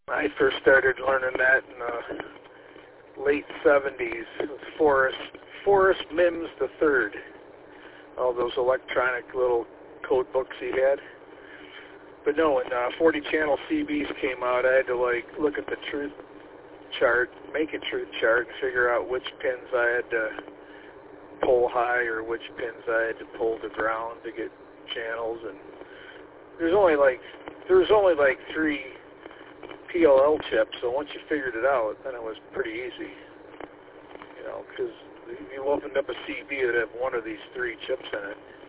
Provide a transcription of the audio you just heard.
I first started learning that in the late 70s. It was Forrest Mims III. All those electronic little code books he had. But no, when 40 channel CBs came out, I had to look at the truth chart, make a truth chart, and figure out which pins I had to pull high or which pins I had to pull to ground to get channels. And there's only like 3 PLL chips, so once you figured it out, then it was pretty easy. You know, because if you opened up a CB, it would have one of these 3 chips in it.